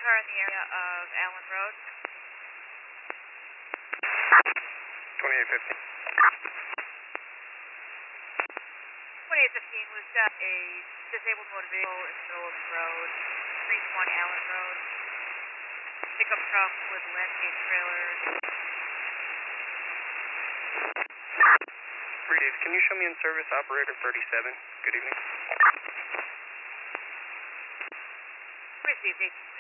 car in the area of Allen Road. 2815. 2815, we've got a disabled motor vehicle in the middle of the road, 320 Allen Road. Pickup truck with landscape trailers. 3 days, can you show me in service operator 37? Good evening. Received 18.